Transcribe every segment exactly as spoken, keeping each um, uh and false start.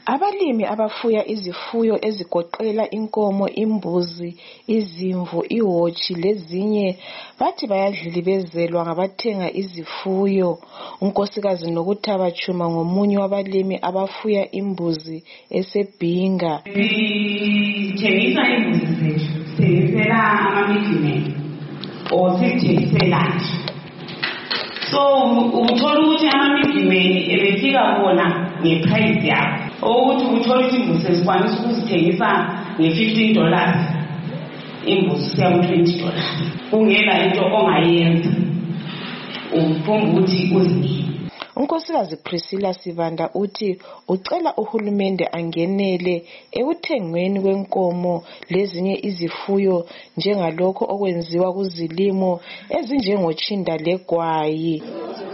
Abalimi abafuya izifuyo ezigoqela inkomo, imbuzi, izimvu, ihotshi lezinye bathi bayadlilibezelwa ngabathenga izifuyo. Unkosikazi Nokuthaba Chuma ngomunye wabalimi abafuya imbuzi eseBhinga. Sithengisa imbuzi zethu, sithengisela ama-middlemen or sithengisela nje. So uthola ukuthi ama-middlemen ebefika bona ngeprice yabo. Ukuthi uthola ukuthi imbuzi sesikwanisa ukuzithengisa nge-fifteen dollars, imbuzi siya ku-twenty dollars. Kungela into ongayenza, uphumba ukuthi uzini. Unkosikazi Priscilla Sivanda uthi ucela uhulumende angenele ekuthengweni kwenkomo lezinye izifuyo njengalokho okwenziwa kuzilimo ezinjengotshinda legwayi.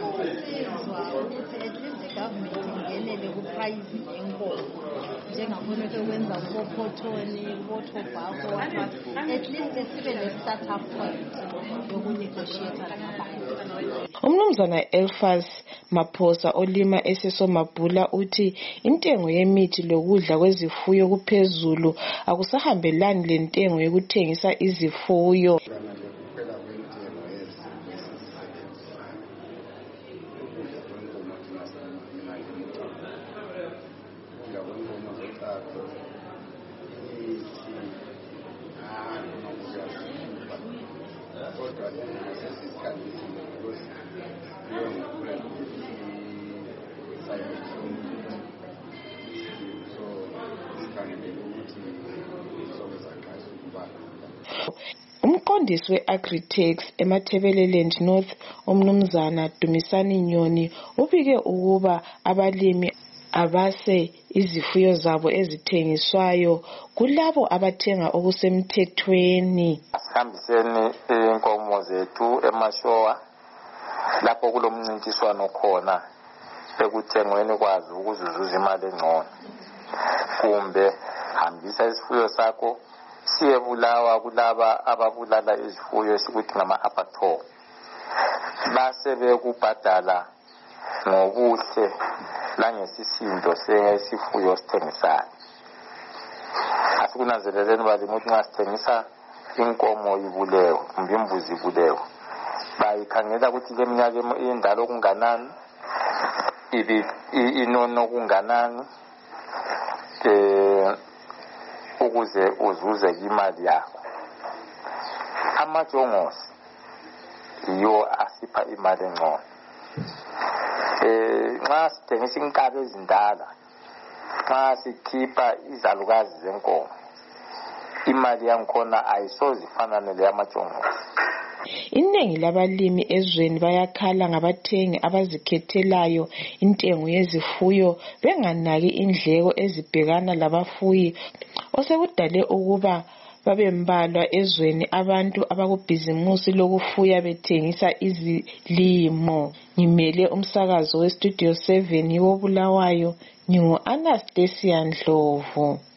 Umnumzana Elfas Maphosa olima eSesomabhula uthi intengo yemithi lokudla kwezifuyo kuphezulu akusahambelani lentengo yokuthengisa izifuyo. Umqondisi we-Agri-Tex eMatabeleland North umnumzana Dumisani Nyoni ubike ukuba abalimi abase izifuyo zabo ezithengiswayo kulabo abathenga okusemthethweni. Sihambiseni inkomo zethu emashowa lapho kulomncintiswano khona ekuthengweni kwazi ukuzuza imali engcono. Kumbe hambisa isifuyo sakho siyebulawa kulaba ababulala izifuyo esikuthi ngama-abattoir. Base bekubhadala ngobuhle langesisindo sesifuyo sithengisayo. Asikunanzeleleni balimi ukuthi nxa sithengisa inkomo ibulewe kumbe imbuzi ibulewe, bayikhangela ukuthi le minyaka indalo okunganani, ibi inono okunganani, eh ukuze uzuze imali yakho. Amajongosi yiwo asipha imali engcono. Eh nxa sithengisa inkabi ezindala, nxa sikhipha izalukazi zenkomo, imali yankhona ayisoze ifanane leyamajongosi. Iningi labalimi ezweni bayakhala ngabathengi abazikhethelayo intengo yezifuyo benganaki indleko ezibhekana labafuyi osekudale ukuba babembalwa ezweni abantu abakubhizimusi lokufuya bethengisa izilimo. Ngimele umsakazo weStudio seven wobulawayo, ngingu Anastasia Ndlovu.